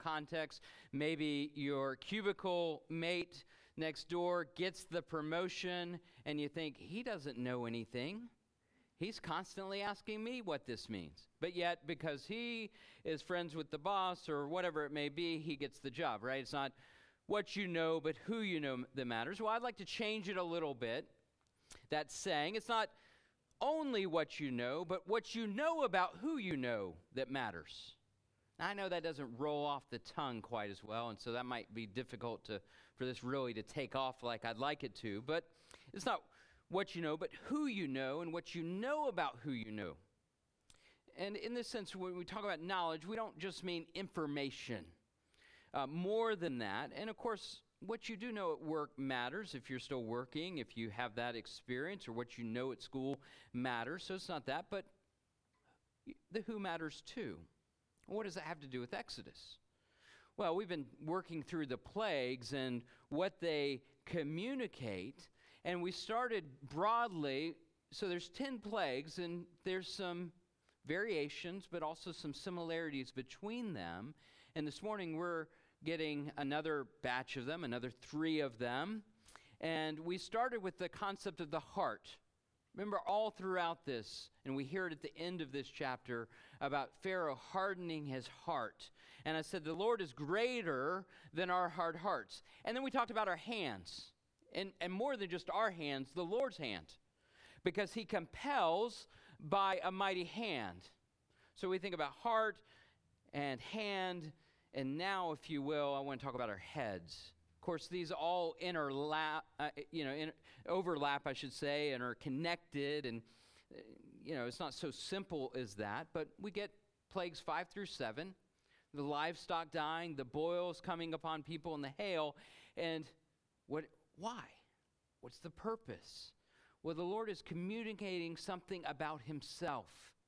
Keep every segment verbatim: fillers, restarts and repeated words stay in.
context. Maybe your cubicle mate next door gets the promotion, and you think, he doesn't know anything. He's constantly asking me what this means. But yet, because he is friends with the boss or whatever it may be, he gets the job, right? It's not what you know, but who you know that matters. Well, I'd like to change it a little bit. That saying, it's not only what you know, but what you know about who you know that matters. Now, I know that doesn't roll off the tongue quite as well, and so that might be difficult to for this really to take off like I'd like it to. But it's not what you know, but who you know and what you know about who you know. And in this sense, when we talk about knowledge, we don't just mean information. Uh, more than that, and of course, what you do know at work matters if you're still working, if you have that experience, or what you know at school matters. So it's not that, but the who matters too. What does that have to do with Exodus? Well, we've been working through the plagues and what they communicate, and we started broadly. So there's ten plagues, and there's some variations, but also some similarities between them. And this morning we're getting another batch of them, another three of them. And we started with the concept of the heart. Remember, all throughout this, and we hear it at the end of this chapter, about Pharaoh hardening his heart. And I said, the Lord is greater than our hard hearts. And then we talked about our hands. And, and more than just our hands, the Lord's hand. Because he compels by a mighty hand. So we think about heart and hand. And now, if you will, I want to talk about our heads. Of course, these all interlap, uh, you know, in, overlap, I should say, and are connected. And, uh, you know, it's not so simple as that. But we get plagues five through seven, the livestock dying, the boils coming upon people, and the hail. And what? Why? What's the purpose? Well, the Lord is communicating something about himself,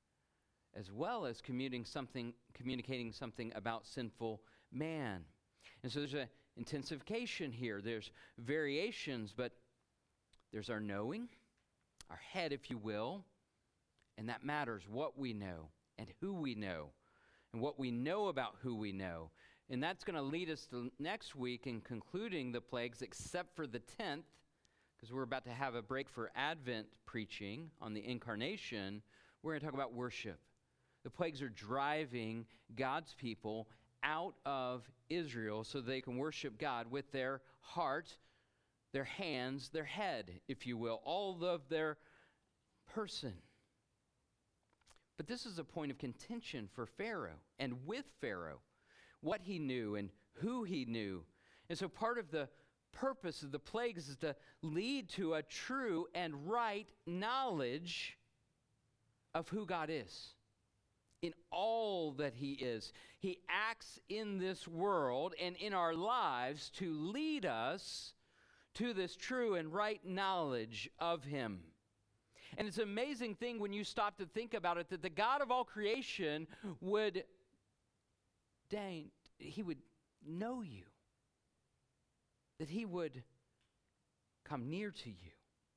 as well as communicating something, communicating something about sinful man. And so there's an intensification here. There's variations, but there's our knowing, our head, if you will, and that matters, what we know and who we know and what we know about who we know. And that's going to lead us to next week in concluding the plagues, except for the tenth, because we're about to have a break for Advent preaching on the incarnation. We're going to talk about worship. The plagues are driving God's people out of Israel so they can worship God with their heart, their hands, their head, if you will, all of their person. But this is a point of contention for Pharaoh and with Pharaoh, what he knew and who he knew. And so part of the purpose of the plagues is to lead to a true and right knowledge of who God is. In all that he is. He acts in this world and in our lives to lead us to this true and right knowledge of him. And it's an amazing thing when you stop to think about it, that the God of all creation would deign, he would know you. That he would come near to you.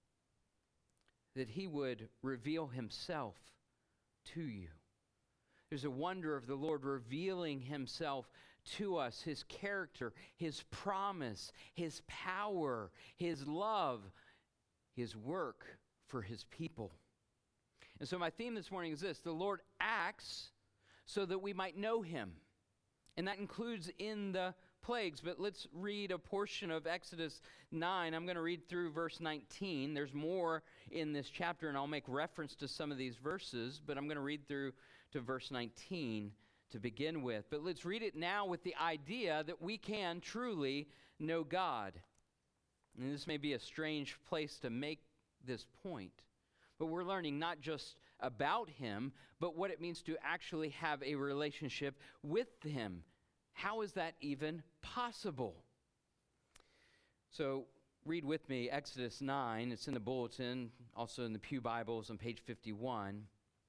That he would reveal himself to you. There's a wonder of the Lord revealing himself to us, his character, his promise, his power, his love, his work for his people. And so my theme this morning is this: the Lord acts so that we might know him. And that includes in the plagues. But let's read a portion of Exodus nine. I'm going to read through verse nineteen. There's more in this chapter, and I'll make reference to some of these verses, but I'm going to read through to verse nineteen to begin with. But let's read it now with the idea that we can truly know God. And this may be a strange place to make this point, but we're learning not just about him, but what it means to actually have a relationship with him. How is that even possible? So read with me Exodus nine. It's in the bulletin, also in the Pew Bibles on page fifty-one.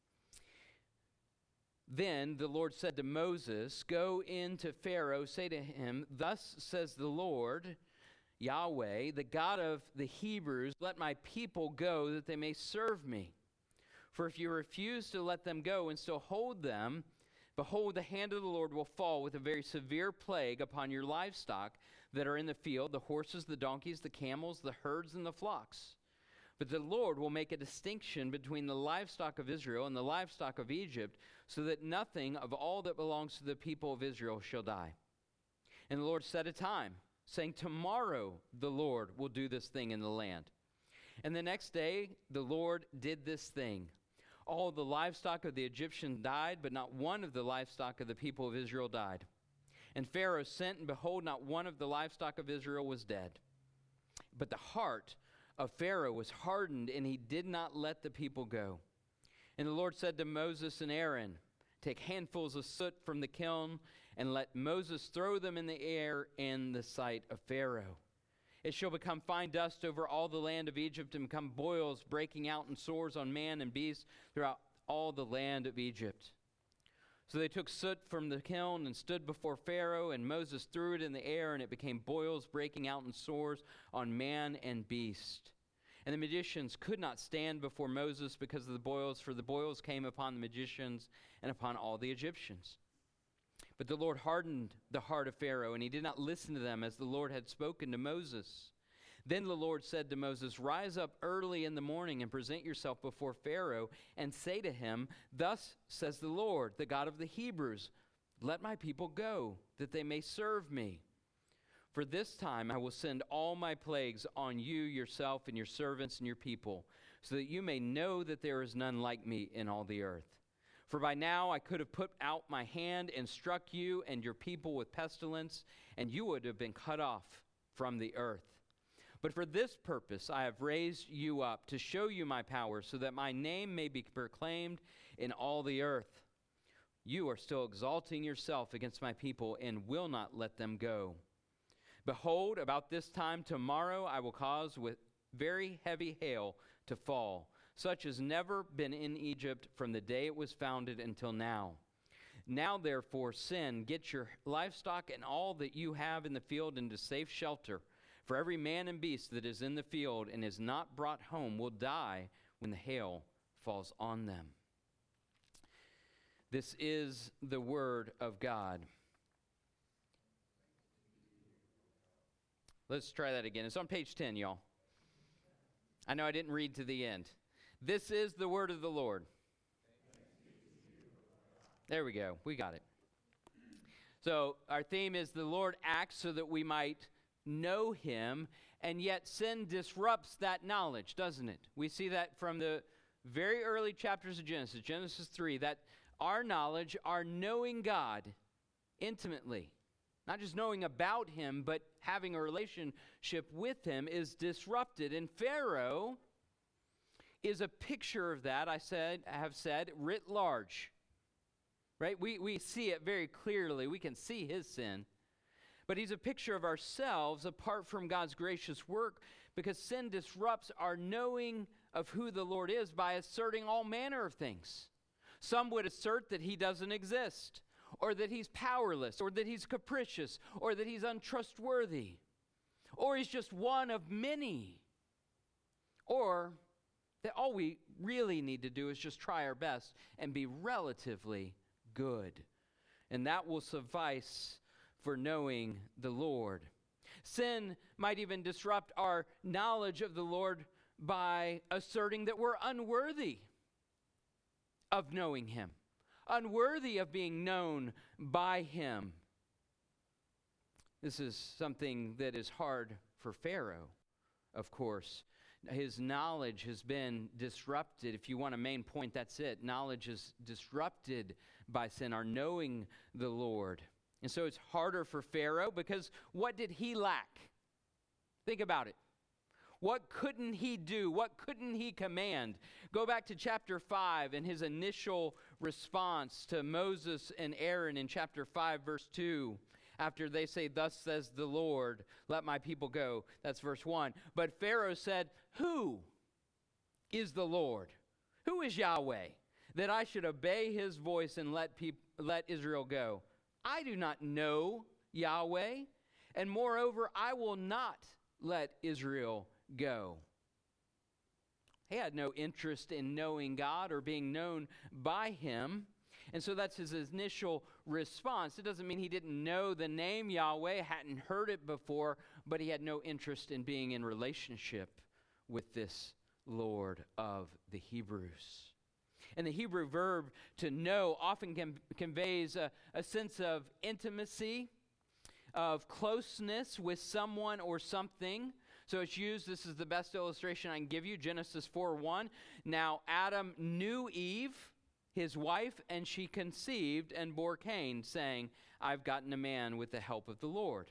Then the Lord said to Moses, "Go in to Pharaoh, say to him, 'Thus says the Lord, Yahweh, the God of the Hebrews, let my people go that they may serve me. For if you refuse to let them go and still hold them, Behold, the hand of the Lord will fall with a very severe plague upon your livestock that are in the field, the horses, the donkeys, the camels, the herds, and the flocks. But the Lord will make a distinction between the livestock of Israel and the livestock of Egypt, so that nothing of all that belongs to the people of Israel shall die. And the Lord set a time, saying, tomorrow the Lord will do this thing in the land. And the next day the Lord did this thing. All the livestock of the Egyptians died, but not one of the livestock of the people of Israel died. And Pharaoh sent, and behold, not one of the livestock of Israel was dead. But the heart of Pharaoh was hardened, and he did not let the people go. And the Lord said to Moses and Aaron, take handfuls of soot from the kiln, and let Moses throw them in the air in the sight of Pharaoh. It shall become fine dust over all the land of Egypt, and become boils breaking out in sores on man and beast throughout all the land of Egypt. So they took soot from the kiln and stood before Pharaoh, and Moses threw it in the air, and it became boils breaking out in sores on man and beast. And the magicians could not stand before Moses because of the boils, for the boils came upon the magicians and upon all the Egyptians. But the Lord hardened the heart of Pharaoh, and he did not listen to them as the Lord had spoken to Moses. Then the Lord said to Moses, rise up early in the morning and present yourself before Pharaoh, and say to him, thus says the Lord, the God of the Hebrews, let my people go, that they may serve me. For this time I will send all my plagues on you, yourself, and your servants, and your people, so that you may know that there is none like me in all the earth. For by now I could have put out my hand and struck you and your people with pestilence, and you would have been cut off from the earth. But for this purpose I have raised you up, to show you my power, so that my name may be proclaimed in all the earth. You are still exalting yourself against my people, and will not let them go. Behold, about this time tomorrow I will cause with very heavy hail to fall, such as never been in Egypt from the day it was founded until now. Now therefore send, get your livestock and all that you have in the field into safe shelter. For every man and beast that is in the field and is not brought home will die when the hail falls on them. This is the word of God. Let's try that again. It's on page ten, y'all. I know I didn't read to the end. This is the word of the Lord. There we go. We got it. So our theme is the Lord acts so that we might know him, and yet sin disrupts that knowledge, doesn't it? We see that from the very early chapters of Genesis, Genesis three, that our knowledge, our knowing God intimately, not just knowing about him, but having a relationship with him, is disrupted. And Pharaoh is a picture of that, I said, I have said, writ large. Right? We, we see it very clearly. We can see his sin. But he's a picture of ourselves apart from God's gracious work, because sin disrupts our knowing of who the Lord is by asserting all manner of things. Some would assert that he doesn't exist, or that he's powerless, or that he's capricious, or that he's untrustworthy, or he's just one of many, or that all we really need to do is just try our best and be relatively good. And that will suffice for knowing the Lord. Sin might even disrupt our knowledge of the Lord by asserting that we're unworthy of knowing him, unworthy of being known by him. This is something that is hard for Pharaoh, of course. His knowledge has been disrupted. If you want a main point, that's it. Knowledge is disrupted by sin, our knowing the Lord. And so it's harder for Pharaoh, because what did he lack? Think about it. What couldn't he do? What couldn't he command? Go back to chapter five and his initial response to Moses and Aaron in chapter five, verse two. After they say, thus says the Lord, let my people go. That's verse one. But Pharaoh said, who is the Lord? Who is Yahweh, that I should obey his voice and let peop- let Israel go? I do not know Yahweh, and moreover, I will not let Israel go. He had no interest in knowing God or being known by him. And so that's his initial response. It doesn't mean he didn't know the name Yahweh, hadn't heard it before, but he had no interest in being in relationship with this Lord of the Hebrews. And the Hebrew verb to know often com- conveys a, a sense of intimacy, of closeness with someone or something. So it's used, this is the best illustration I can give you, Genesis four one. Now Adam knew Eve, his wife, and she conceived and bore Cain, saying, I've gotten a man with the help of the Lord.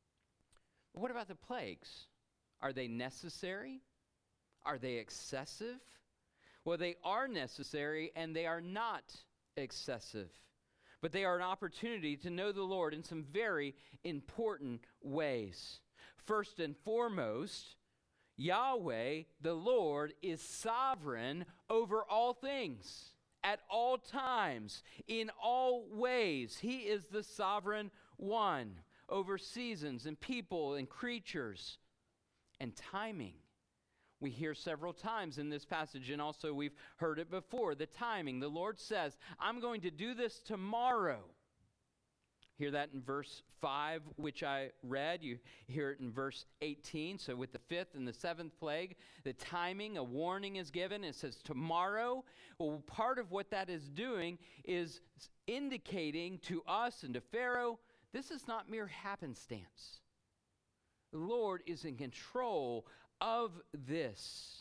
But what about the plagues? Are they necessary? Are they excessive? Well, they are necessary and they are not excessive. But they are an opportunity to know the Lord in some very important ways. First and foremost, Yahweh, the Lord, is sovereign over all things, at all times, in all ways. He is the sovereign one over seasons and people and creatures and timing. We hear several times in this passage, and also we've heard it before, the timing. The Lord says, I'm going to do this tomorrow. Hear that in verse five, which I read. You hear it in verse eighteen. So with the fifth and the seventh plague, the timing, a warning is given. It says tomorrow. Well, part of what that is doing is indicating to us and to Pharaoh, this is not mere happenstance. The Lord is in control of this.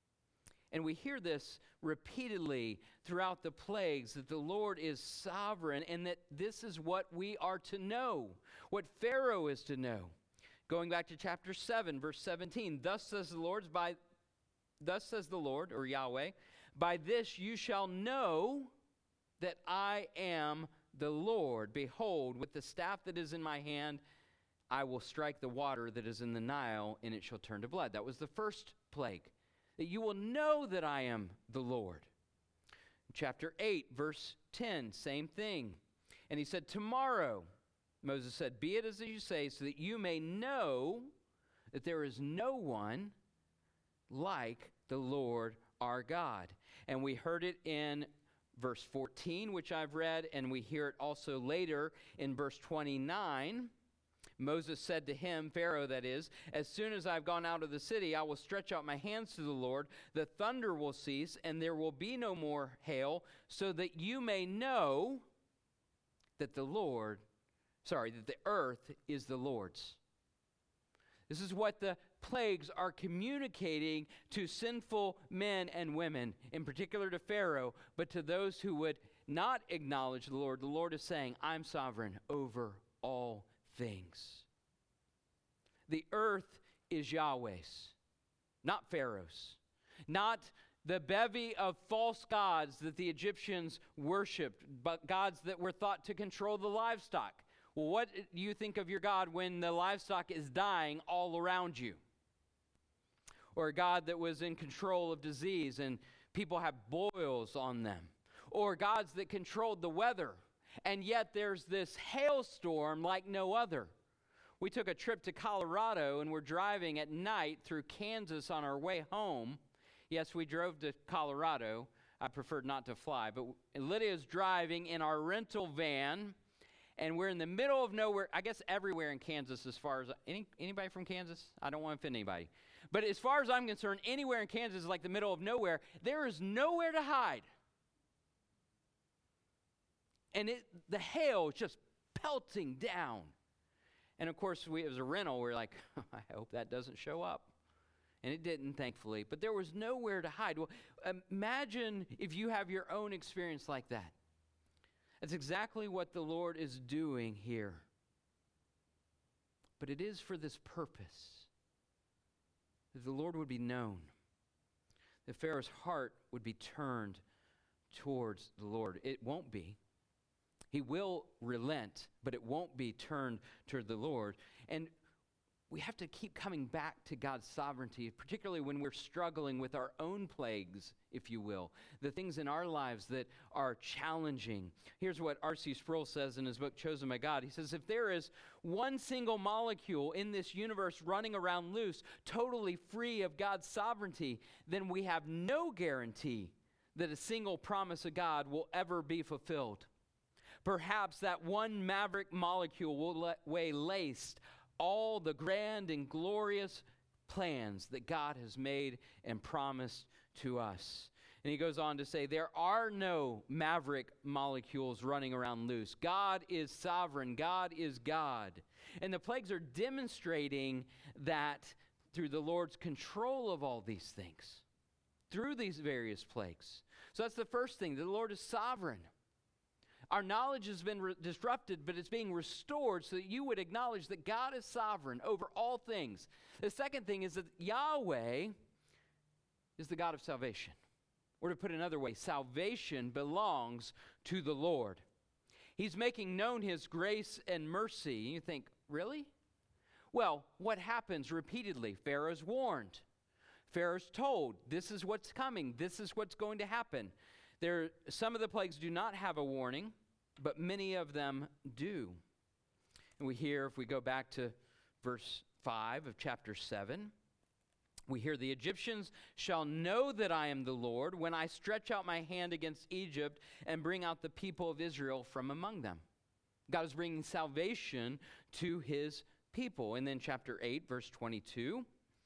And we hear this repeatedly throughout the plagues, that the Lord is sovereign and that this is what we are to know, what Pharaoh is to know. Going back to chapter seven, verse seventeen, thus says the Lord, by, thus says the Lord, or Yahweh, by this you shall know that I am the Lord. Behold, with the staff that is in my hand, I will strike the water that is in the Nile, and it shall turn to blood. That was the first plague, that you will know that I am the Lord. Chapter eight, verse ten, same thing. And he said, tomorrow, Moses said, be it as you say, so that you may know that there is no one like the Lord our God. And we heard it in verse fourteen, which I've read, and we hear it also later in verse twenty-nine. Moses said to him, Pharaoh that is, as soon as I've gone out of the city, I will stretch out my hands to the Lord. The thunder will cease, and there will be no more hail, so that you may know that the Lord, sorry, that the earth is the Lord's. This is what the plagues are communicating to sinful men and women, in particular to Pharaoh, but to those who would not acknowledge the Lord. The Lord is saying, I'm sovereign over all things. The earth is Yahweh's, not Pharaoh's, not the bevy of false gods that the Egyptians worshipped, but gods that were thought to control the livestock. Well, what do you think of your God when the livestock is dying all around you? Or a God that was in control of disease and people have boils on them? Or gods that controlled the weather, and yet there's this hailstorm like no other. We took a trip to Colorado and we're driving at night through Kansas on our way home. Yes, we drove to Colorado. I preferred not to fly, but Lydia's driving in our rental van, and we're in the middle of nowhere. I guess everywhere in Kansas, as far as any anybody from Kansas? I don't want to offend anybody, but as far as I'm concerned, anywhere in Kansas is like the middle of nowhere. There is nowhere to hide. And it, the hail is just pelting down. And of course, we, it was a rental. We're like, I hope that doesn't show up. And it didn't, thankfully. But there was nowhere to hide. Well, imagine if you have your own experience like that. That's exactly what the Lord is doing here. But it is for this purpose, that the Lord would be known, that Pharaoh's heart would be turned towards the Lord. It won't be. He will relent, but it won't be turned toward the Lord. And we have to keep coming back to God's sovereignty, particularly when we're struggling with our own plagues, if you will, the things in our lives that are challenging. Here's what R C Sproul says in his book, Chosen by God. He says, if there is one single molecule in this universe running around loose, totally free of God's sovereignty, then we have no guarantee that a single promise of God will ever be fulfilled. Perhaps that one maverick molecule will weigh laced all the grand and glorious plans that God has made and promised to us. And he goes on to say, there are no maverick molecules running around loose. God is sovereign. God is God. And the plagues are demonstrating that through the Lord's control of all these things, through these various plagues. So that's the first thing. The Lord is sovereign. Our knowledge has been re- disrupted, but it's being restored so that you would acknowledge that God is sovereign over all things. The second thing is that Yahweh is the God of salvation. Or to put it another way, salvation belongs to the Lord. He's making known his grace and mercy. You think, really? Well, what happens repeatedly? Pharaoh's warned. Pharaoh's told, this is what's coming. This is what's going to happen. There, some of the plagues do not have a warning, but many of them do. And we hear, if we go back to verse five of chapter seven, we hear, the Egyptians shall know that I am the Lord when I stretch out my hand against Egypt and bring out the people of Israel from among them. God is bringing salvation to his people. And then chapter eight, verse twenty-two,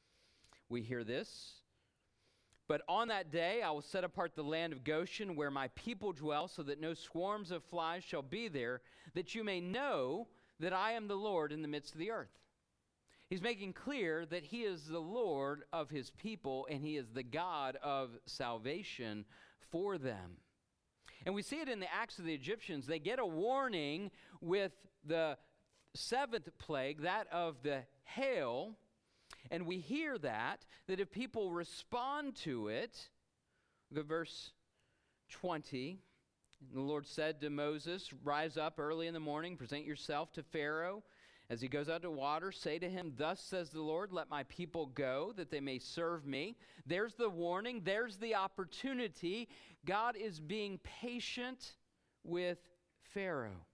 we hear this. But on that day I will set apart the land of Goshen where my people dwell, so that no swarms of flies shall be there, that you may know that I am the Lord in the midst of the earth. He's making clear that he is the Lord of his people, and he is the God of salvation for them. And we see it in the Acts of the Egyptians. They get a warning with the seventh plague, that of the hail. And we hear that, that if people respond to it, look at verse twenty. The Lord said to Moses, rise up early in the morning, present yourself to Pharaoh. As he goes out to water, say to him, thus says the Lord, let my people go, that they may serve me. There's the warning. There's the opportunity. God is being patient with Pharaoh.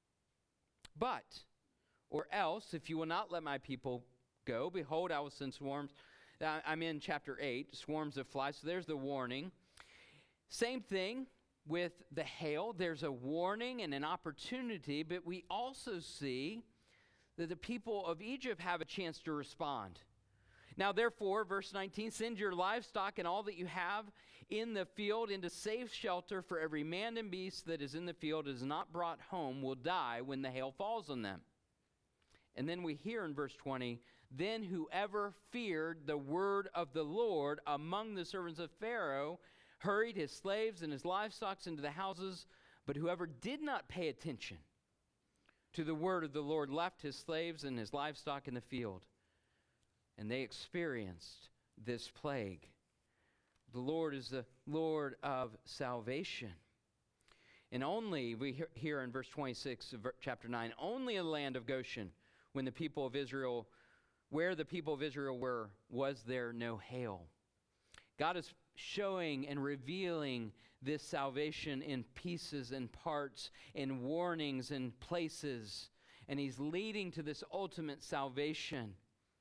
But, or else, if you will not let my people go, behold, I will send swarms. I'm in chapter eight, swarms of flies. So there's the warning. Same thing with the hail. There's a warning and an opportunity, but we also see that the people of Egypt have a chance to respond. Now, therefore, verse nineteen, send your livestock and all that you have in the field into safe shelter, for every man and beast that is in the field is not brought home will die when the hail falls on them. And then we hear in verse twenty, then whoever feared the word of the Lord among the servants of Pharaoh hurried his slaves and his livestock into the houses, but whoever did not pay attention to the word of the Lord left his slaves and his livestock in the field. And they experienced this plague. The Lord is the Lord of salvation. And only, we hear here in verse twenty-six of chapter nine, only in the land of Goshen, when the people of Israel, where the people of Israel were, was there no hail. God is showing and revealing this salvation in pieces and parts, in warnings and places, and he's leading to this ultimate salvation.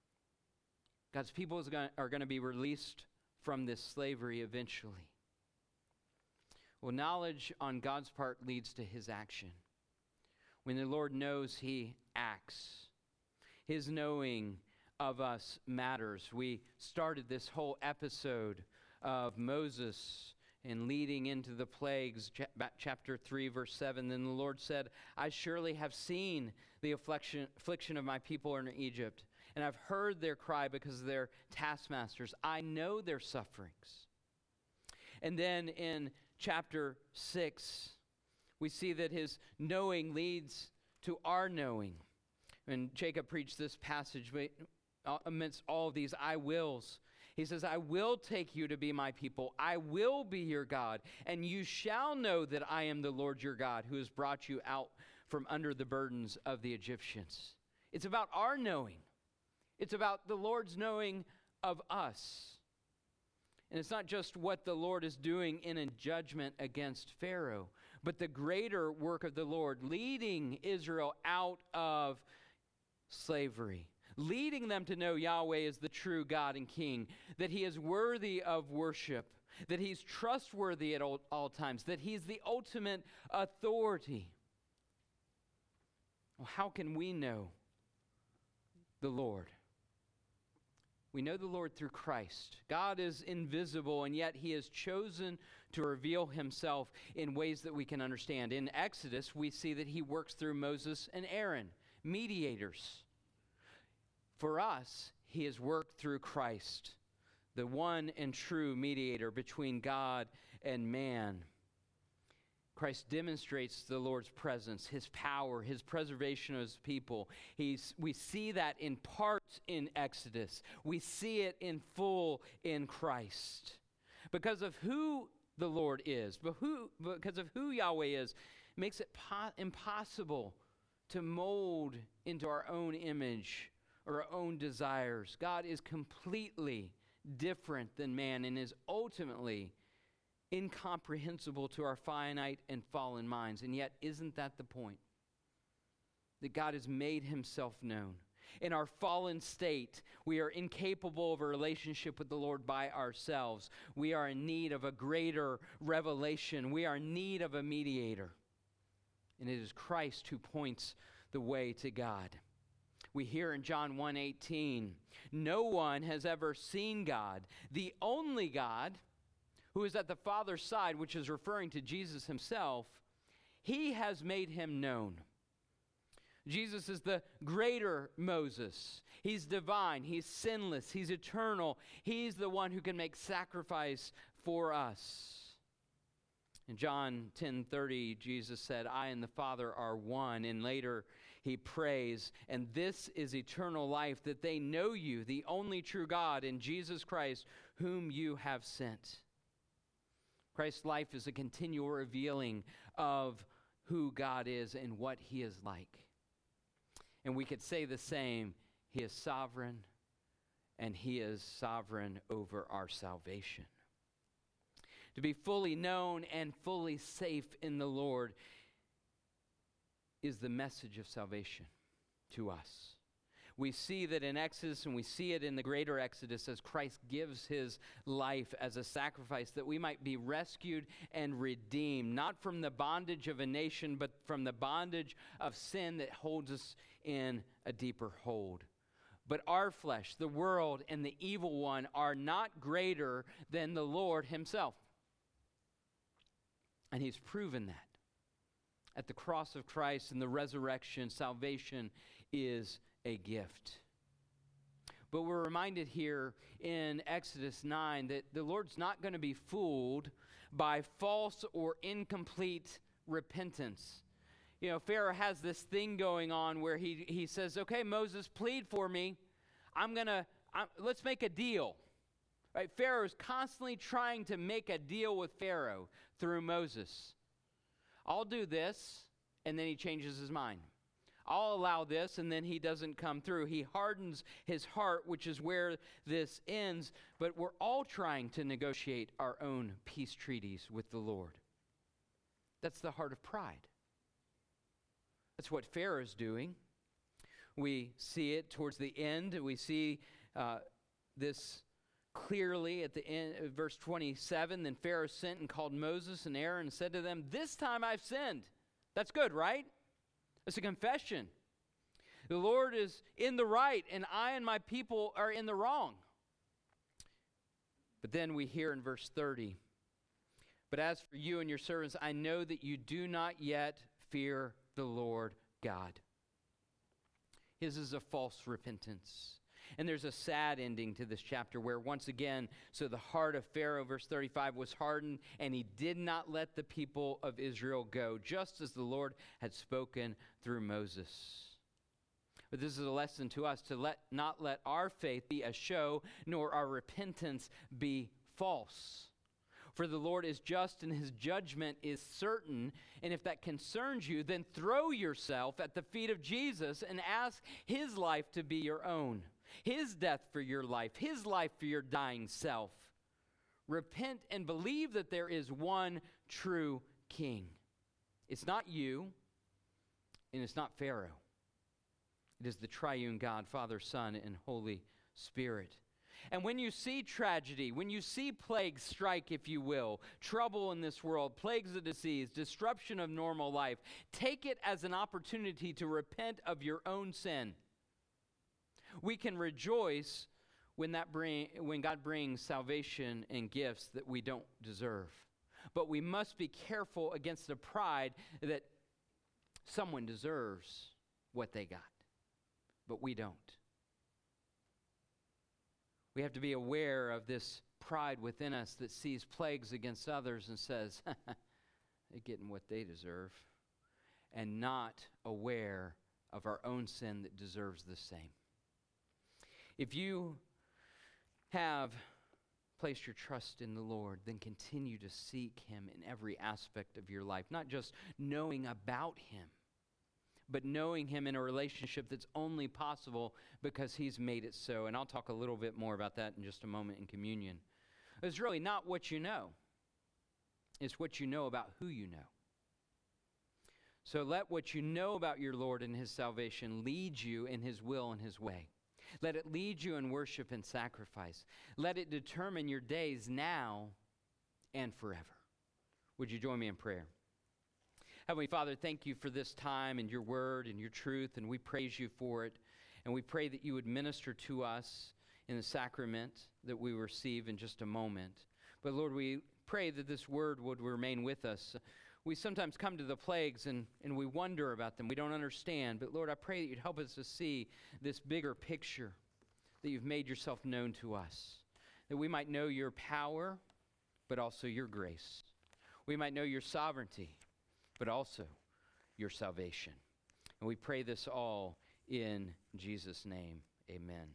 God's people is going, are going to be released from this slavery eventually. Well, knowledge on God's part leads to his action. When the Lord knows, he acts. His knowing of us matters. We started this whole episode of Moses and leading into the plagues, chapter three, verse seven. Then the Lord said, I surely have seen the affliction, affliction of my people in Egypt, and I've heard their cry because of their taskmasters. I know their sufferings. And then in chapter six, we see that his knowing leads to our knowing. When Jacob preached this passage, amidst all of these I wills, he says, I will take you to be my people. I will be your God, and you shall know that I am the Lord your God, who has brought you out from under the burdens of the Egyptians. It's about our knowing. It's about the Lord's knowing of us. And it's not just what the Lord is doing in a judgment against Pharaoh, but the greater work of the Lord, leading Israel out of slavery, leading them to know Yahweh is the true God and King, that he is worthy of worship, that he's trustworthy at all, all times, that he's the ultimate authority. Well, how can we know the Lord? We know the Lord through Christ. God is invisible, and yet he has chosen to reveal himself in ways that we can understand. In Exodus, we see that he works through Moses and Aaron, mediators. For us, he has worked through Christ, the one and true mediator between God and man. Christ demonstrates the Lord's presence, his power, his preservation of his people. He's, we see that in part in Exodus. We see it in full in Christ. Because of who the Lord is, but who, because of who Yahweh is, makes it po- impossible to mold into our own image or our own desires. God is completely different than man and is ultimately incomprehensible to our finite and fallen minds. And yet, isn't that the point? That God has made himself known. In our fallen state, we are incapable of a relationship with the Lord by ourselves. We are in need of a greater revelation. We are in need of a mediator. And it is Christ who points the way to God. We hear in John one eighteen, no one has ever seen God, the only God who is at the Father's side, which is referring to Jesus himself. He has made him known. Jesus is the greater Moses. He's divine. He's sinless. He's eternal. He's the one who can make sacrifice for us. In John ten thirty, Jesus said, I and the Father are one. And later he prays, and this is eternal life, that they know you, the only true God, and Jesus Christ, whom you have sent. Christ's life is a continual revealing of who God is and what he is like. And we could say the same. He is sovereign, and he is sovereign over our salvation. To be fully known and fully safe in the Lord is the message of salvation to us. We see that in Exodus, and we see it in the greater Exodus as Christ gives his life as a sacrifice that we might be rescued and redeemed, not from the bondage of a nation, but from the bondage of sin that holds us in a deeper hold. But our flesh, the world, and the evil one are not greater than the Lord himself. And he's proven that. At the cross of Christ and the resurrection, salvation is a gift. But we're reminded here in Exodus nine that the Lord's not going to be fooled by false or incomplete repentance. You know, Pharaoh has this thing going on where he, he says, okay, Moses, plead for me. I'm going to, let's make a deal. Right? Pharaoh is constantly trying to make a deal with Pharaoh through Moses. I'll do this, and then he changes his mind. I'll allow this, and then he doesn't come through. He hardens his heart, which is where this ends. But we're all trying to negotiate our own peace treaties with the Lord. That's the heart of pride. That's what Pharaoh's doing. We see it towards the end. We see uh, this clearly at the end of verse twenty-seven. Then Pharaoh sent and called Moses and Aaron and said to them, this time I've sinned. That's good, right? It's a confession. The Lord is in the right, and I and my people are in the wrong. But then we hear in verse thirty, but as for you and your servants, I know that you do not yet fear the Lord God. His is a false repentance. And there's a sad ending to this chapter where once again, so the heart of Pharaoh, verse thirty-five, was hardened, and he did not let the people of Israel go, just as the Lord had spoken through Moses. But this is a lesson to us to let not let our faith be a show, nor our repentance be false. For the Lord is just and his judgment is certain. And if that concerns you, then throw yourself at the feet of Jesus and ask his life to be your own. His death for your life, his life for your dying self. Repent and believe that there is one true king. It's not you, and it's not Pharaoh. It is the triune God, Father, Son, and Holy Spirit. And when you see tragedy, when you see plagues strike, if you will, trouble in this world, plagues of disease, disruption of normal life, take it as an opportunity to repent of your own sin. We can rejoice when that bring, when God brings salvation and gifts that we don't deserve. But we must be careful against the pride that someone deserves what they got, but we don't. We have to be aware of this pride within us that sees plagues against others and says, they're getting what they deserve, and not aware of our own sin that deserves the same. If you have placed your trust in the Lord, then continue to seek Him in every aspect of your life, not just knowing about Him, but knowing Him in a relationship that's only possible because He's made it so. And I'll talk a little bit more about that in just a moment in communion. It's really not what you know. It's what you know about who you know. So let what you know about your Lord and His salvation lead you in His will and His way. Let it lead you in worship and sacrifice. Let it determine your days now and forever. Would you join me in prayer? Heavenly Father, thank you for this time and your word and your truth, and we praise you for it. And we pray that you would minister to us in the sacrament that we receive in just a moment. But Lord, we pray that this word would remain with us. We sometimes come to the plagues and, and we wonder about them. We don't understand. But Lord, I pray that you'd help us to see this bigger picture, that you've made yourself known to us, that we might know your power, but also your grace. We might know your sovereignty, but also your salvation. And we pray this all in Jesus' name. Amen.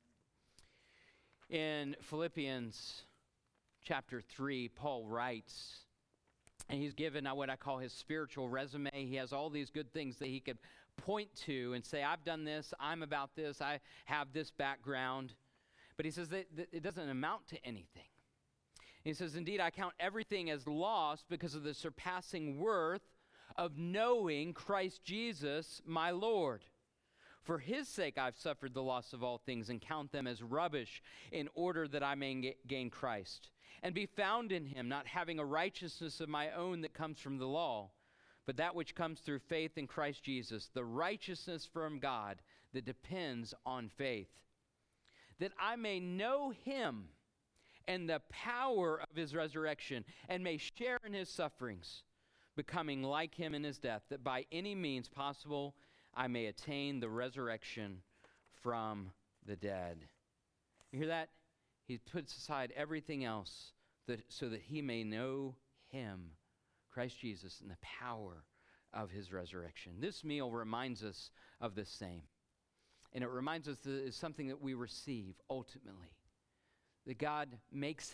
In Philippians chapter three, Paul writes, and he's given what I call his spiritual resume. He has all these good things that he could point to and say, I've done this, I'm about this, I have this background. But he says that, that it doesn't amount to anything. He says, indeed, I count everything as lost because of the surpassing worth of knowing Christ Jesus, my Lord. For his sake I've suffered the loss of all things and count them as rubbish in order that I may gain Christ and be found in him, not having a righteousness of my own that comes from the law, but that which comes through faith in Christ Jesus, the righteousness from God that depends on faith, that I may know him and the power of his resurrection, and may share in his sufferings, becoming like him in his death, that by any means possible I may attain the resurrection from the dead. You hear that? He puts aside everything else that, so that he may know him, Christ Jesus, and the power of his resurrection. This meal reminds us of the same. And it reminds us that it's something that we receive ultimately. That God makes